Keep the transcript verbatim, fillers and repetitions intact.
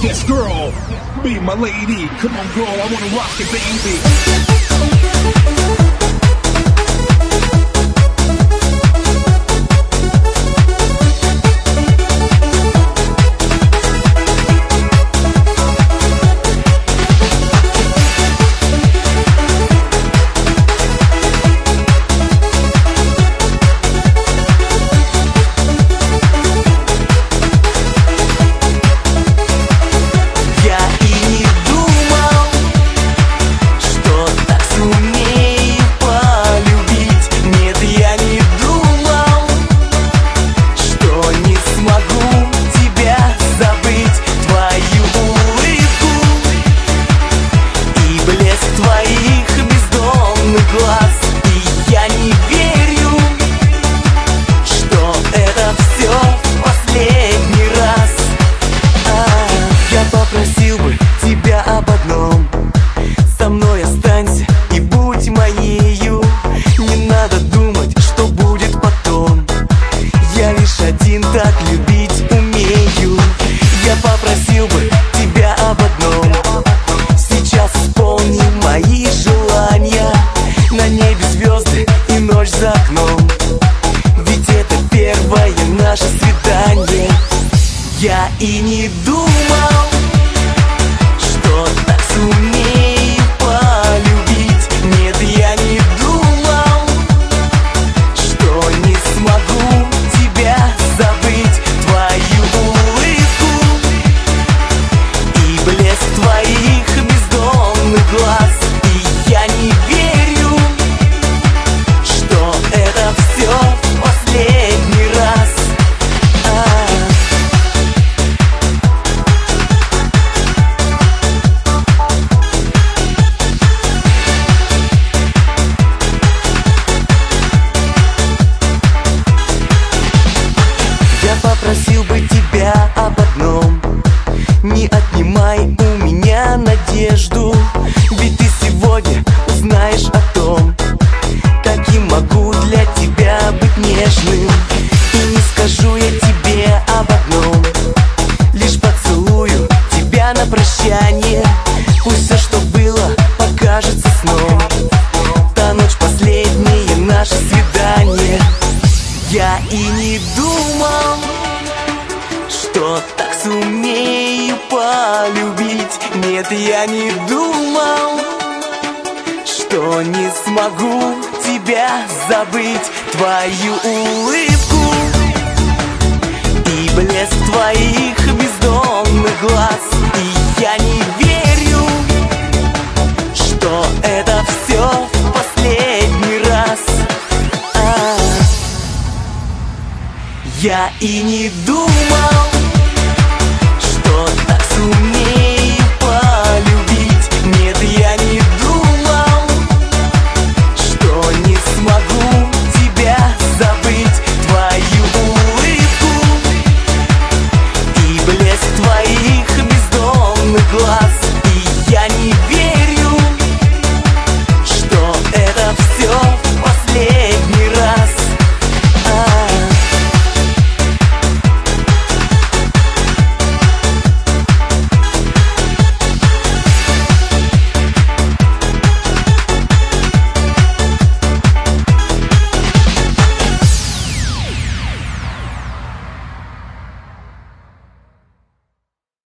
Yes, girl, be my lady. Come on, girl, I wanna rock it, baby. Так любить умею. Я попросил бы тебя об одном: сейчас исполни мои желания. На небе звезды и ночь за окном, ведь это первое наше свидание. Я и не думал, что так сумею полюбить. Нет, я не думал, что не смогу тебя забыть. Твою улыбку и блеск твоих бездонных глаз. И я не верю, что это все в последний раз. А-а-а. Я попросил бы тебя об одном: не отнимай у меня надежду, ведь ты сегодня узнаешь о том, каким могу для тебя быть нежным. И не скажу я тебе об одном, лишь поцелую тебя на прощание. Пусть все, что было, покажется сном. Та ночь последнее наше свидание. Я и не думал, что так сумею полюбить. Нет, я не думал, что не смогу тебя забыть. Твою улыбку и блеск твоих бездонных глаз. И я не верю, что это все в последний раз. А-а-а. Я и не думал,